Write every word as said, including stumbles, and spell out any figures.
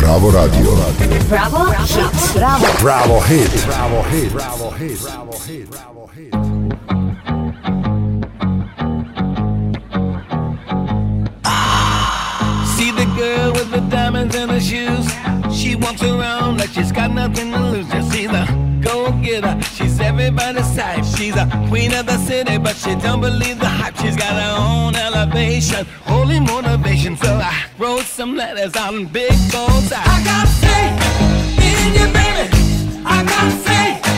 Bravo Radio. Bravo Hit. Bravo. Bravo Hit. Bravo Hit. Bravo Hit. Bravo Hit. Bravo Hit. See the girl with the diamonds in her shoes. She walks around like she's got nothing to lose. Just see the go-getter. She's everybody's type. She's a queen of the city, but she don't believe the hype. She's got her own elevation, holy motivation. So I wrote some letters on big goals. I, I got faith in you, baby. I got faith.